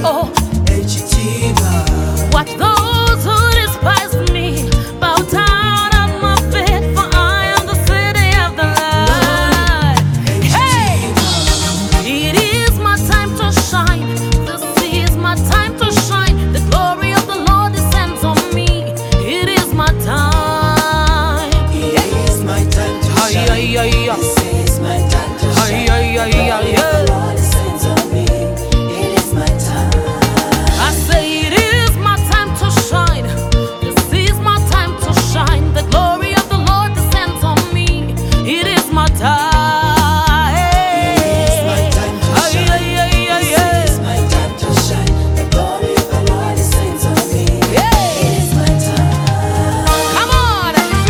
oh. Watch those who despise me bow down at my feet, for I am the city of the Lord. Hey, it is my time to shine. This is my time to shine. The glory of the Lord descends on me. It is my time. It is my time to shine. This is my time to shine. The glory of the Lord descends on me. It is my time. I say it is my time to shine. This is my time to shine. The glory of the Lord descends on me. It is my time. It is my time to shine. This is my time to shine. The glory of the Lord descends on me. It is my time. Come on.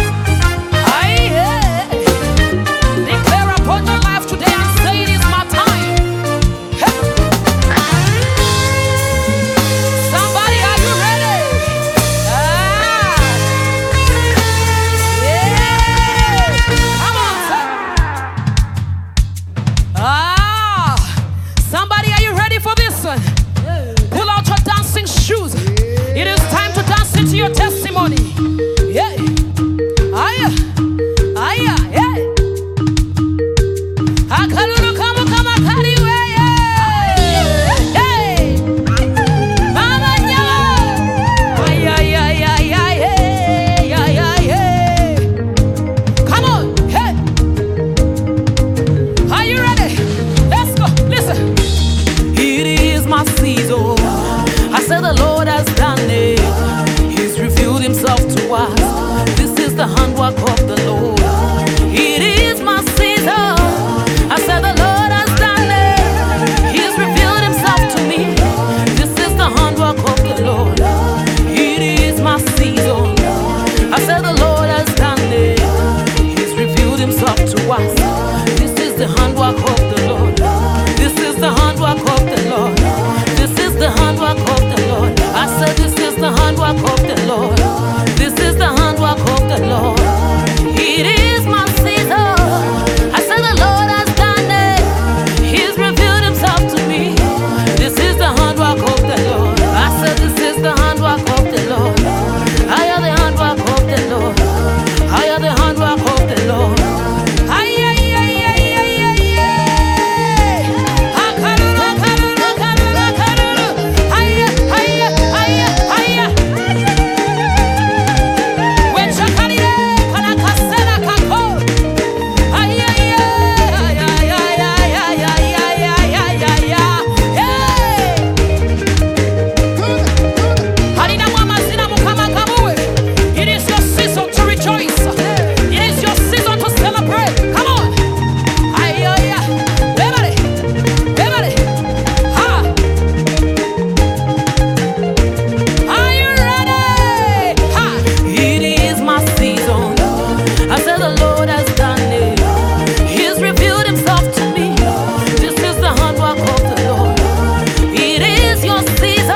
Declare upon your life today and say it is my time. Hey. Somebody, are you ready? Yeah. Come on, sir. Somebody, are you ready for this one? Pull out your dancing shoes. It is time to dance into your testimony. Yeah. Aya. Aya. Yeah. Akalulu kama kariwe. Hey. Mama nyama. Aya ya ya ya ya ya ya. Come on. Hey. Are you ready? Let's go. Listen. It is my season. I said the Lord has done it. He's revealed himself to us. This is the handwork of the Lord. It is my season. I said the Lord has done it. He's revealed himself to me. This is the handwork of the Lord. It is my season. I said the Lord has done it. He's revealed himself to us. This is the handwork of the Lord. This is the handwork of the Lord. This is the handwork of the Lord. I said this is the handwork of the Lord. This is the handwork of the Lord. It is my season. I said the Lord has done it. He's revealed himself to me. This is the handwork of the Lord. I said this is the handwork of the Lord. I am the handwork of the Lord. I am the handwork of the Lord. It is your season to rejoice. It is your season to celebrate. Come on. Everybody. Ha. Are you ready? Ha. It is my season. I said the Lord has done it. He's revealed himself to me. This is the handwork of the Lord. It is your season.